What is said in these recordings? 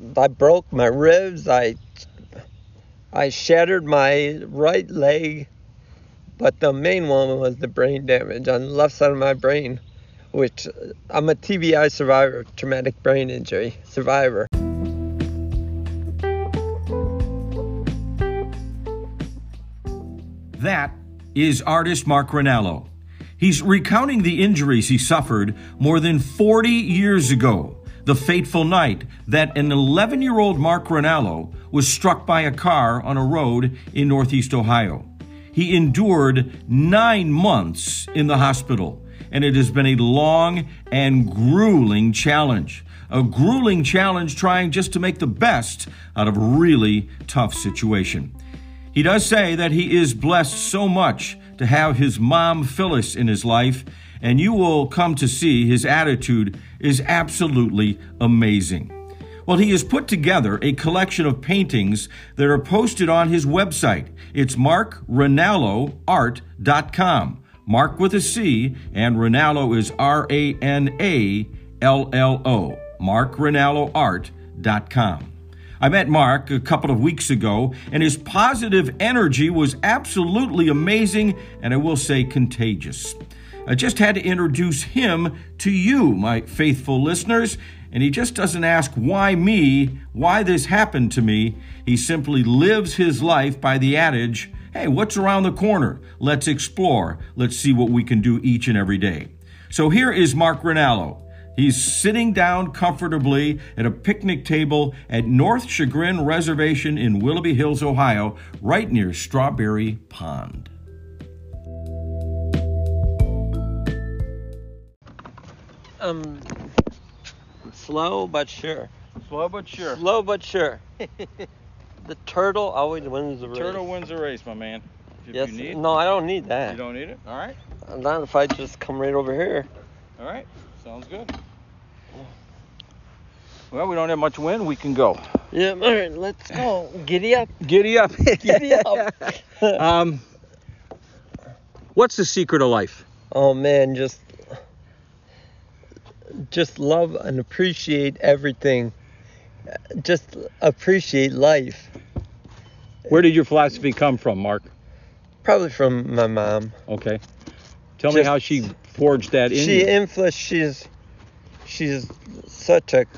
I broke my ribs. I shattered my right leg. But the main one was the brain damage on the left side of my brain, which I'm a TBI survivor, traumatic brain injury survivor. That is artist Mark Rinaldo. He's recounting the injuries he suffered more than 40 years ago, the fateful night that an 11-year-old Mark Rinaldo was struck by a car on a road in Northeast Ohio. He endured 9 months in the hospital, and it has been a long and grueling challenge. A grueling challenge trying just to make the best out of a really tough situation. He does say that he is blessed so much to have his mom, Phyllis, in his life, and you will come to see his attitude is absolutely amazing. Well, he has put together a collection of paintings that are posted on his website. It's markrinaldoart.com. Mark with a C, and Rinaldo is R-A-N-A-L-L-O. markrinaldoart.com. I met Mark a couple of weeks ago, and his positive energy was absolutely amazing, and I will say contagious. I just had to introduce him to you, my faithful listeners, and he just doesn't ask why me, why this happened to me. He simply lives his life by the adage, hey, what's around the corner? Let's explore. Let's see what we can do each and every day. So here is Mark Rinaldo. He's sitting down comfortably at a picnic table at North Chagrin Reservation in Willoughby Hills, Ohio, right near Strawberry Pond. Slow but sure. Slow but sure. Slow but sure. The turtle always wins the race. Turtle wins the race, my man. If Yes. you need. No, I don't need that. You don't need it? All right. Not if I just come right over here. All right. Sounds good. Well, we don't have much wind. We can go. Yeah, all right, let's go. Giddy up. Giddy up. Giddy up. What's the secret of life? Oh man, just love and appreciate everything. Just appreciate life. Where did your philosophy come from, Mark? Probably from my mom. Okay. Tell me how she forged that in you. She's such a.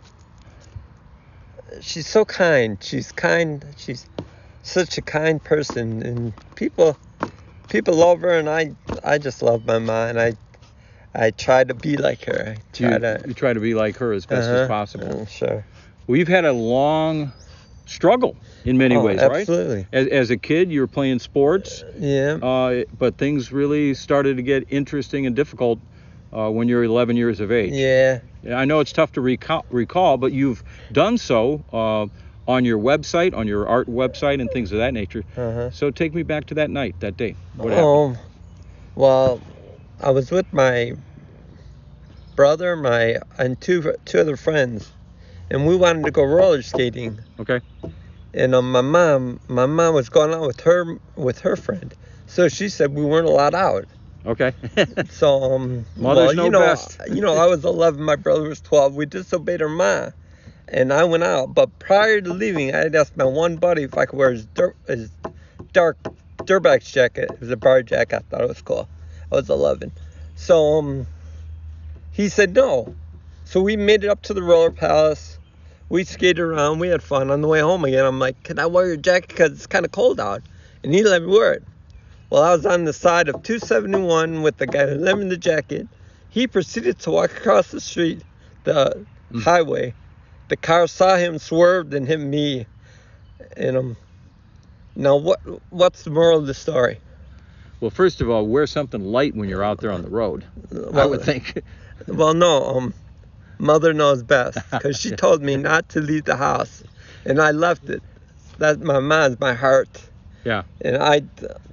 She's so kind. She's kind. She's such a kind person, and people love her, and I just love my mom, and I try to be like her. You try to be like her as best as possible. Sure. Well, you've had a long struggle in many ways, right? Absolutely. As a kid, you were playing sports. Yeah. But things really started to get interesting and difficult when you were 11 years of age. Yeah. I know it's tough to recall, but you've done so on your website, on your art website, and things of that nature. So take me back to that night, that day. What happened? Well, I was with my brother, and two other friends, and we wanted to go roller skating. Okay. And my mom was going out with her friend, so she said we weren't allowed out. Okay. So Mother's know best. I was 11, my brother was 12. We disobeyed our ma, and I went out. But prior to leaving, I had asked my one buddy if I could wear his dark dirtbag jacket. It was a bar jacket. I thought it was cool. I was 11. So he said no. So we made it up to the roller palace. We skated around. We had fun. On the way home again, I'm like, can I wear your jacket because it's kind of cold out? And he let me wear it. Well, I was on the side of 271 with the guy who lent me the jacket. He proceeded to walk across the street, the highway. The car saw him, swerved, and hit me. And now what's the moral of the story? Well, first of all, wear something light when you're out there on the road. Well, I would think. Well, no. Mother knows best, because she told me not to leave the house, and I left it. That my mom's my heart. Yeah. And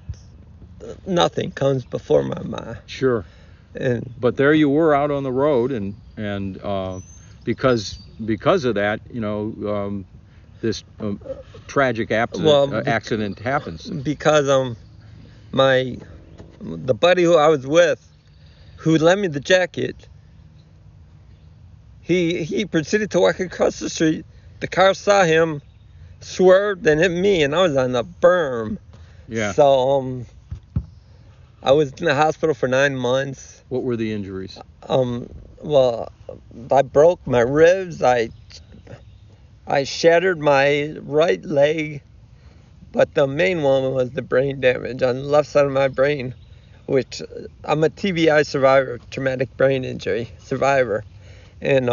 nothing comes before my mom. Sure. But there you were out on the road, and because of that, this tragic accident happens. Because the buddy who I was with, who lent me the jacket, he proceeded to walk across the street. the car saw him, swerved, and hit me, and I was on the berm. Yeah. So, I was in the hospital for 9 months. What were the injuries? Well, I broke my ribs. I shattered my right leg, but the main one was the brain damage on the left side of my brain, which I'm a TBI survivor, traumatic brain injury survivor, and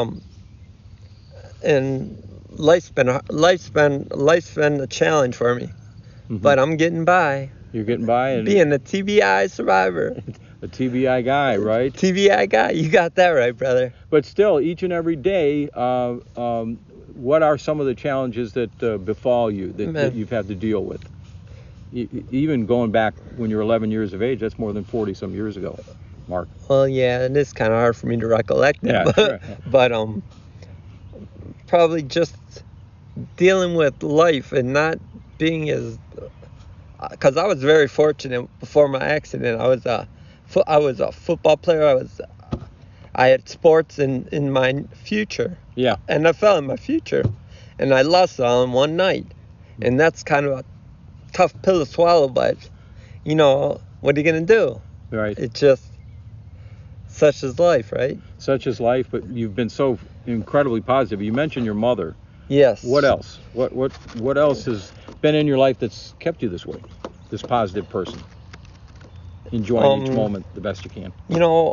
life's been a challenge for me, but I'm getting by. You're getting by, and being a TBI survivor. A TBI guy, right? TBI guy, you got that right, brother. But still, each and every day, what are some of the challenges that befall you that you've had to deal with? Even going back when you're 11 years of age, that's more than 40 some years ago, Mark. Well, yeah, it is kind of hard for me to recollect it, Yeah, sure. but probably just dealing with life and not being as, because I was very fortunate before my accident. I was a football player. I had sports in my future. Yeah. NFL in my future, and I lost them one night, and that's kind of a tough pill to swallow. But what are you gonna do? Right. It's just such is life, right? Such is life. But you've been so incredibly positive. You mentioned your mother. Yes. What else? What else has been in your life that's kept you this way? This positive person, enjoying each moment the best you can.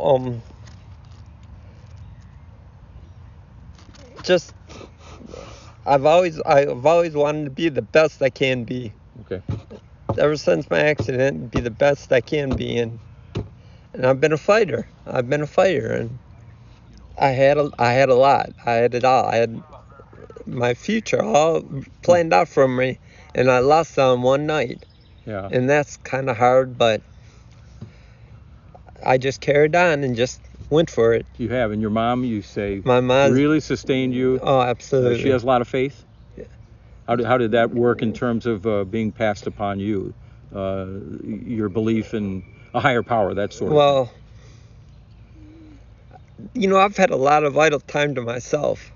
Just I've always wanted to be the best I can be. Okay. Ever since my accident, be the best I can be, and I've been a fighter. And I had a lot. I had it all. I had my future all planned out for me, and I lost them one night. Yeah. And that's kind of hard, but I just carried on and just went for it. You have, and your mom, you say, my mom really sustained you. Oh, absolutely. She has a lot of faith. Yeah. How did that work in terms of being passed upon you, your belief in a higher power, that sort of Well, I've had a lot of idle time to myself.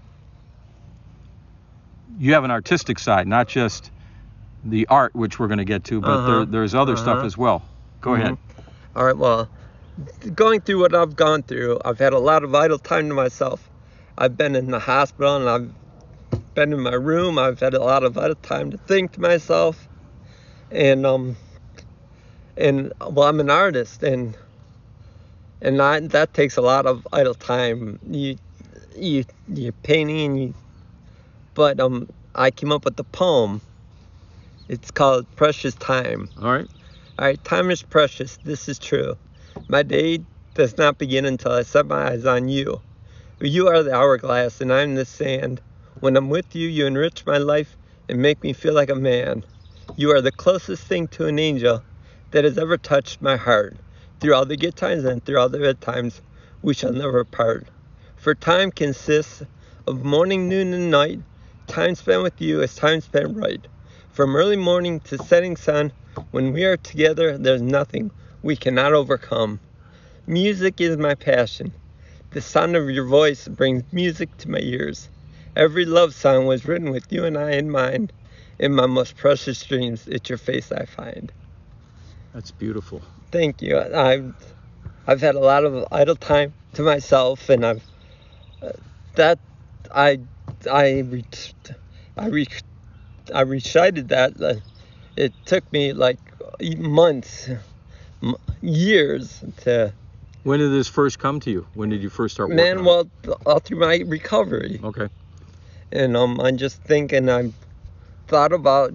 You have an artistic side, not just the art, which we're going to get to, but there's other stuff as well. Go ahead. All right, well, going through what I've gone through, I've had a lot of idle time to myself. I've been in the hospital, and I've been in my room. I've had a lot of idle time to think to myself. And I'm an artist, and that takes a lot of idle time. You're painting, but I came up with the poem. It's called Precious Time. All right. Time is precious. This is true. My day does not begin until I set my eyes on you. You are the hourglass, and I'm the sand. When I'm with you, you enrich my life and make me feel like a man. You are the closest thing to an angel that has ever touched my heart. Through all the good times and through all the bad times, we shall never part. For time consists of morning, noon, and night. Time spent with you is time spent right. From early morning to setting sun, when we are together, there's nothing we cannot overcome. Music is my passion. The sound of your voice brings music to my ears. Every love song was written with you and I in mind. In my most precious dreams, it's your face I find. That's beautiful. Thank you. I've had a lot of idle time to myself, and I recited that. It took me like months, years to. When did this first come to you? When did you first start working on it? Well, all through my recovery. Okay. And I'm just thinking, I thought about,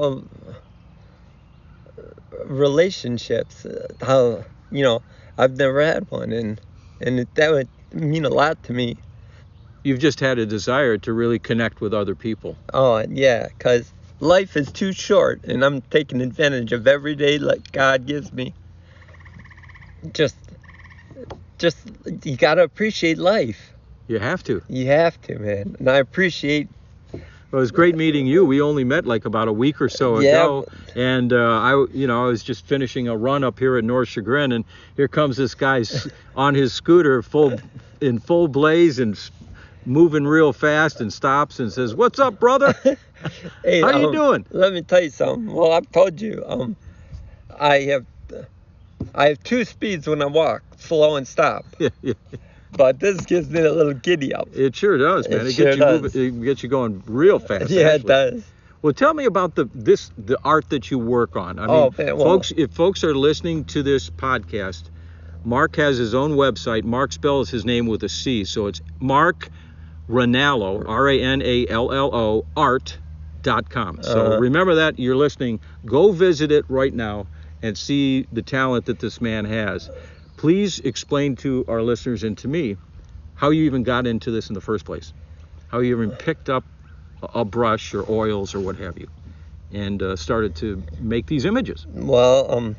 relationships, how, I've never had one, and that would mean a lot to me. You've just had a desire to really connect with other people. Oh, yeah, because life is too short, and I'm taking advantage of every day like God gives me. Just you got to appreciate life. You have to. You have to, man. And I appreciate. Well, it was great meeting you. We only met like about a week or so ago, and I was just finishing a run up here at North Chagrin, and here comes this guy on his scooter, in full blaze and moving real fast and stops and says, "What's up, brother? Hey, How you doing?" Let me tell you something. Well, I've told you. I have 2 speeds when I walk: slow and stop. But this gives me a little giddy up. It sure does, man. It sure does. It gets you going real fast. Yeah, actually. it does. Well, tell me about the art that you work on. I mean, Man, well, if folks are listening to this podcast, Mark has his own website. Mark spells his name with a C, so it's Mark Ranallo, Ranallo, art.com. So remember that. You're listening. Go visit it right now and see the talent that this man has. Please explain to our listeners and to me how you even got into this in the first place, how you even picked up a brush or oils or what have you, and started to make these images. Well, I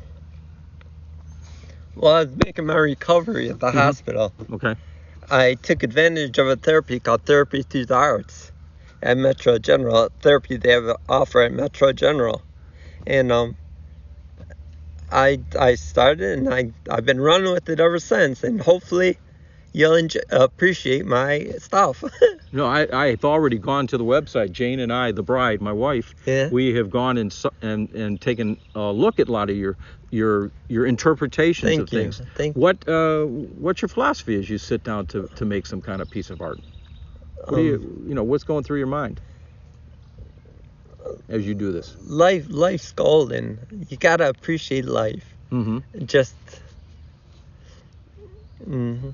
was making my recovery at the hospital. Okay. I took advantage of a therapy called Therapy Through the Arts at Metro General. Therapy they have offer at Metro General, and I started, and I've been running with it ever since, and hopefully you'll appreciate my stuff. No, I've already gone to the website. Jane and I, the bride, my wife, we have gone and taken a look at a lot of your interpretations of things. Thank you. What's your philosophy as you sit down to make some kind of piece of art? What what's going through your mind as you do this? Life's golden. You gotta appreciate life. Mm-hmm. Just. Mm-hmm.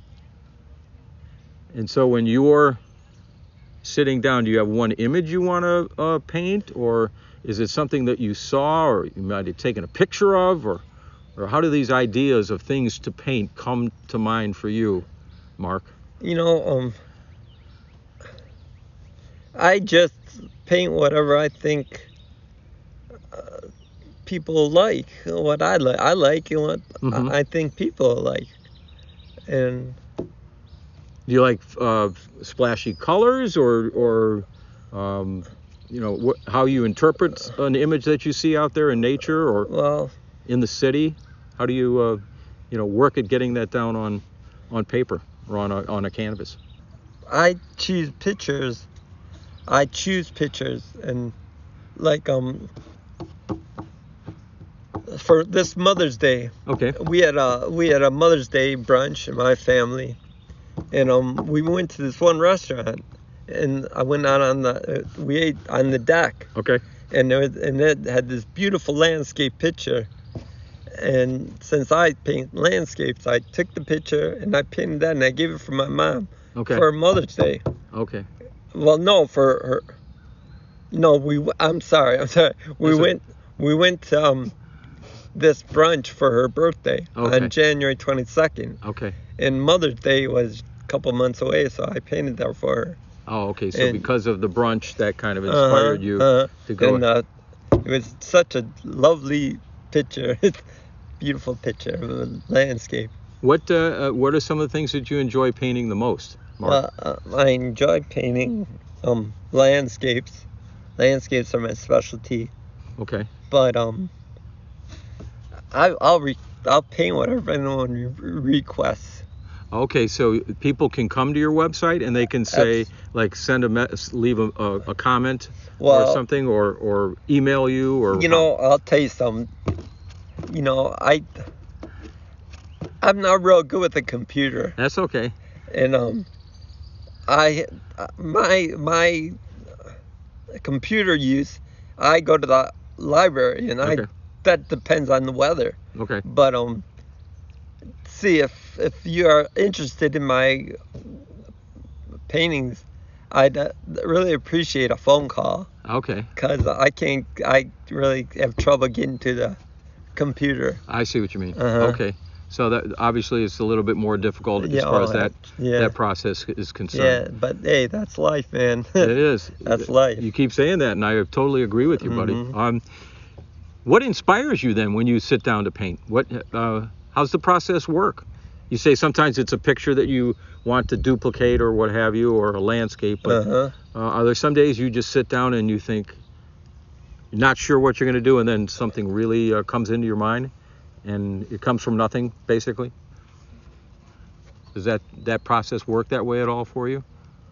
And so when you're sitting down, do you have one image you want to paint, or is it something that you saw, or you might have taken a picture of, or how do these ideas of things to paint come to mind for you, Mark? I just paint whatever I think people like, what I like, and what I think people like, and. Do you like splashy colors, or how you interpret an image that you see out there in nature or in the city? How do you work at getting that down on paper or on a canvas? I choose pictures, and like for this Mother's Day. Okay. We had a Mother's Day brunch in my family. And we went to this one restaurant, and I went out we ate on the deck. Okay. And it had this beautiful landscape picture. And since I paint landscapes, I took the picture and I painted that, and I gave it for my mom for Mother's Day. Okay. Well, no, for her. No, I'm sorry. We went to this brunch for her birthday on January 22nd. Okay. And Mother's Day was a couple months away, so I painted that for her. Oh, okay. So because of the brunch, that kind of inspired you to go. And it was such a lovely picture, beautiful picture of a landscape. What are some of the things that you enjoy painting the most, Mark? I enjoy painting landscapes. Landscapes are my specialty. Okay. But I'll paint whatever anyone requests. Okay, so people can come to your website and they can say, like, leave a comment or something, or email you, or. I'll tell you something. I'm not real good with the computer. That's okay. And my computer use, I go to the library, and that depends on the weather. Okay. But see, if you are interested in my paintings, I'd really appreciate a phone call. Okay. Because I really have trouble getting to the computer. I see what you mean. Okay. So that obviously it's a little bit more difficult as far as that process is concerned. Yeah, but hey, that's life, man. It is. That's life. You keep saying that, and I totally agree with you, buddy. What inspires you then when you sit down to paint? How's the process work? You say sometimes it's a picture that you want to duplicate or what have you, or a landscape, but are there some days you just sit down and you think you're not sure what you're going to do, and then something really comes into your mind, and it comes from nothing, basically? Does that process work that way at all for you?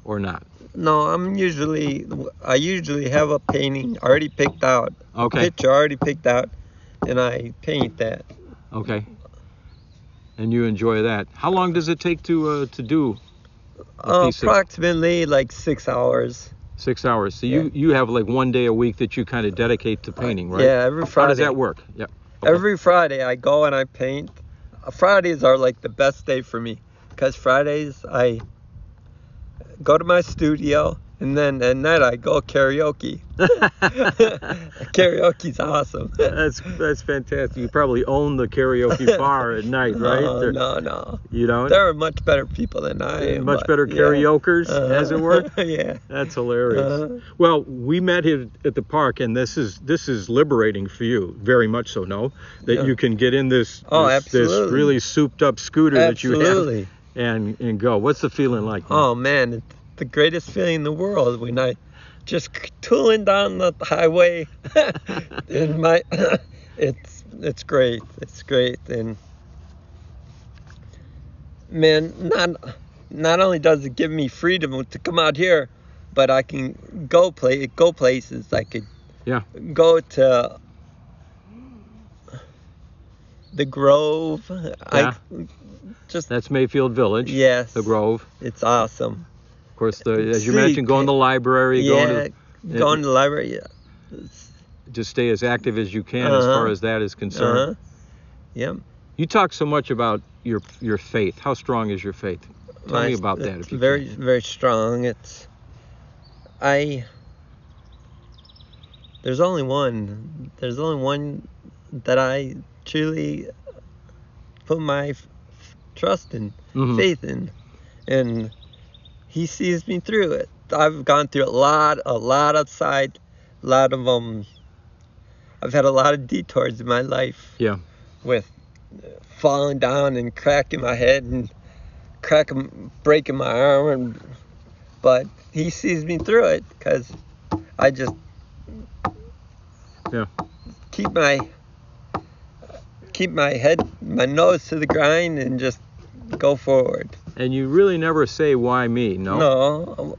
or not? No, I usually have a painting already picked out. Okay. A picture already picked out, and I paint that. Okay. And you enjoy that. How long does it take to do a piece approximately like 6 hours. 6 hours. So Yeah. you have like one day a week that you kind of dedicate to painting, right? Yeah, every Friday. How does that work? Yeah. Okay. Every Friday I go and I paint. Fridays are like the best day for me, because Fridays I go to my studio, and then at night I go karaoke. Karaoke's awesome. That's fantastic. You probably own the karaoke bar at night, right? No. You don't? There are much better people than I am. Much better karaokers, as it were. Yeah. That's hilarious. Well, we met here at the park, and this is liberating for you, very much so. No, that you can get in this really souped up scooter that you have and go. What's the feeling like? Oh man, it's the greatest feeling in the world when I just tooling down the highway. And it's great. It's great. And man, not only does it give me freedom to come out here, but I can go places. I could go to the Grove. Yeah. That's Mayfield Village. Yes. The Grove. It's awesome. Of course, as you mentioned, going to the library. Going to the library. Yeah. Just stay as active as you can as far as that is concerned. Yeah. You talk so much about your faith. How strong is your faith? Tell me about that. If you very, can. very strong. There's only one that I truly put my trust in, faith in, and he sees me through it. I've gone through a lot outside, I've had a lot of detours in my life. Yeah. With falling down and cracking my head and breaking my arm, but he sees me through it, because I just keep my head, my nose to the grind, and just go forward. And you really never say, why me? No.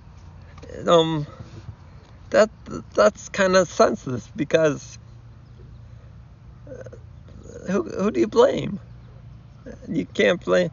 That's kind of senseless, because who do you blame? You can't blame.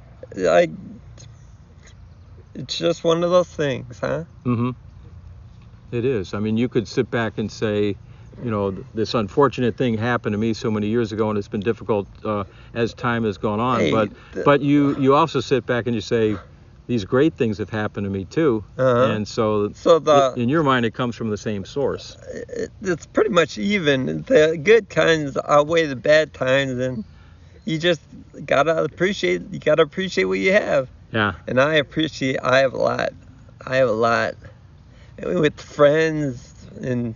It's just one of those things, huh? It is. I mean, you could sit back and say, this unfortunate thing happened to me so many years ago, and it's been difficult as time has gone on. But you also sit back and you say, these great things have happened to me too. And so in your mind, it comes from the same source. It's pretty much even. The good times outweigh the bad times, and you just gotta appreciate what you have. Yeah. And I have a lot. With friends and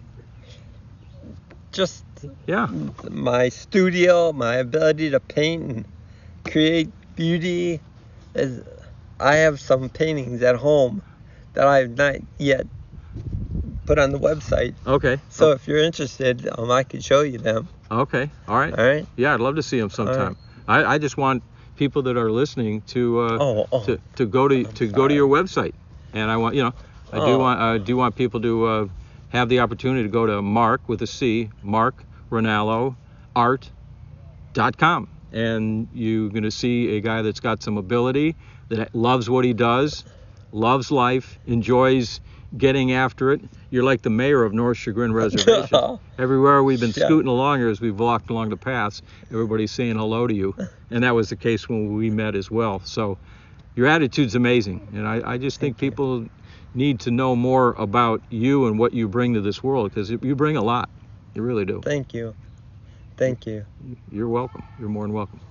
just my studio, my ability to paint and create beauty. I have some paintings at home that I have not yet put on the website. Okay. So if you're interested, I can show you them. Okay. All right. All right. Yeah, I'd love to see them sometime. Right. I just want people that are listening to go to your website, and I want I do want people to have the opportunity to go to Mark with a C, Mark Rinaldo art.com, and you're going to see a guy that's got some ability, that loves what he does, loves life, enjoys getting after it. You're like the mayor of North Chagrin Reservation. Everywhere we've been scooting along here, as we've walked along the paths, everybody's saying hello to you, and that was the case when we met as well. So your attitude's amazing, and I just think people need to know more about you and what you bring to this world, because you bring a lot. You really do. Thank you. You're welcome. You're more than welcome.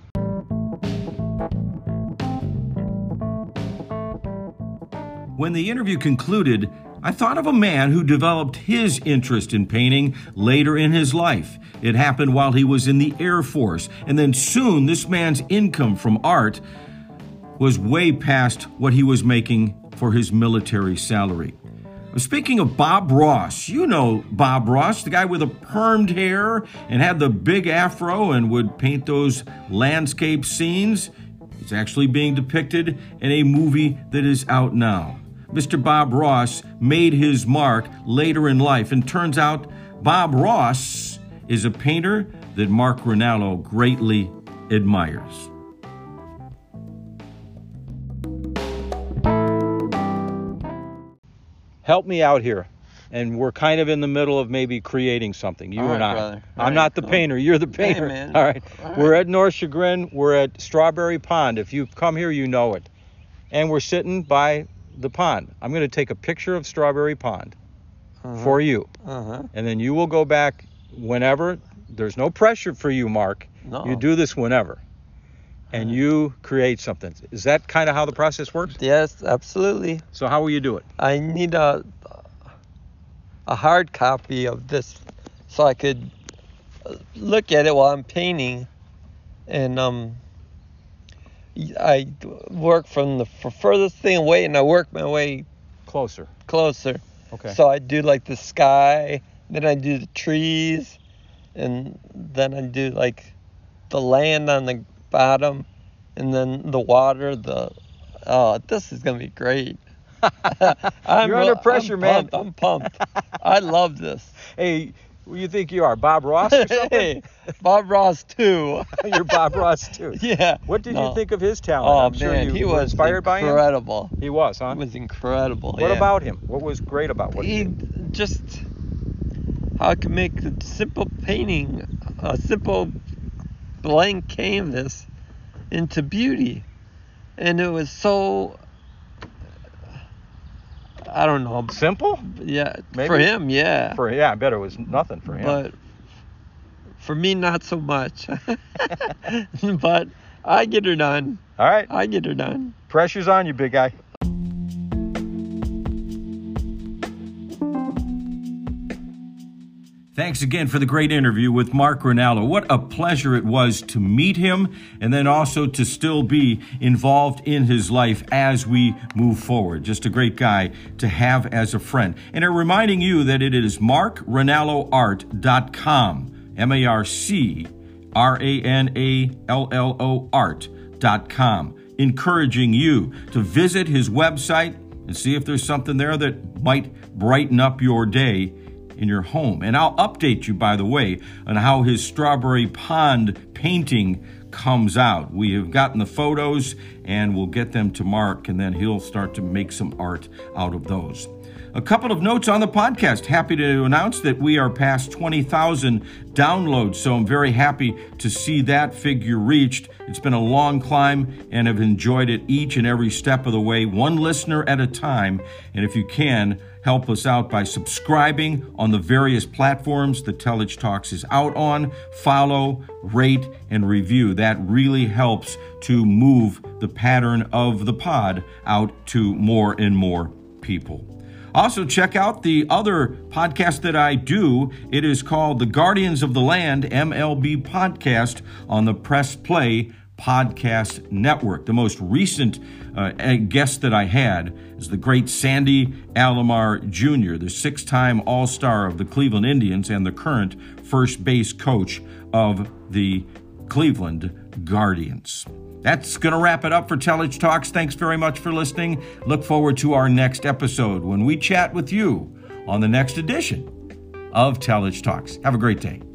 When the interview concluded, I thought of a man who developed his interest in painting later in his life. It happened while he was in the Air Force, and then soon this man's income from art was way past what he was making for his military salary. Speaking of Bob Ross, you know Bob Ross, the guy with the permed hair and had the big afro and would paint those landscape scenes. It's actually being depicted in a movie that is out now. Mr. Bob Ross made his mark later in life. And turns out Bob Ross is a painter that Mark Rinaldo greatly admires. Help me out here. And we're kind of in the middle of maybe creating something, you and I. Brother. I'm not the painter, you're the painter. Hey, man. All right. We're at North Chagrin, we're at Strawberry Pond. If you've come here, you know it. And we're sitting by the pond. I'm going to take a picture of Strawberry Pond for you. And then you will go back whenever. There's no pressure for you, Mark. No. You do this whenever. And you create something. Is that kind of how the process works? Yes, absolutely. So how will you do it? I need a hard copy of this so I could look at it while I'm painting. And I work from the furthest thing away, and I work my way Closer. Okay. So I do like the sky, then I do the trees, and then I do like the land on the bottom, and then the water. This is gonna be great. You're under pressure, man. I'm pumped. I love this. Hey, who do you think you are, Bob Ross or something? Hey, Bob Ross too. You're Bob Ross too. Yeah. What did you think of his talent? Oh I'm sure man, you he were was inspired by him. incredible. He was, huh? He was incredible. What about him? What was great about what he He did? just how I could make a simple painting, a simple blank canvas into beauty, and it was so. I don't know. Simple? Yeah, Maybe? for him, yeah. I bet it was nothing for him. But for me, not so much. But I get her done. All right. I get her done. Pressure's on you, big guy. Thanks again for the great interview with Mark Rinaldo. What a pleasure it was to meet him and then also to still be involved in his life as we move forward. Just a great guy to have as a friend. And I'm reminding you that it is markranalloart.com, MarkRanallo art.com, encouraging you to visit his website and see if there's something there that might brighten up your day in your home. And I'll update you, by the way, on how his Strawberry Pond painting comes out. We have gotten the photos and we'll get them to Mark, and then he'll start to make some art out of those. A couple of notes on the podcast. Happy to announce that we are past 20,000 downloads, so I'm very happy to see that figure reached. It's been a long climb and have enjoyed it each and every step of the way, one listener at a time. And if you can, help us out by subscribing on the various platforms that Telich Talks is out on. Follow, rate, and review. That really helps to move the pattern of the pod out to more and more people. Also, check out the other podcast that I do. It is called The Guardians of the Land MLB Podcast on the Press Play Podcast Network. The most recent guest that I had is the great Sandy Alomar Jr., the six-time All-Star of the Cleveland Indians and the current first base coach of the Cleveland Guardians. That's going to wrap it up for Telich Talks. Thanks very much for listening. Look forward to our next episode when we chat with you on the next edition of Telich Talks. Have a great day.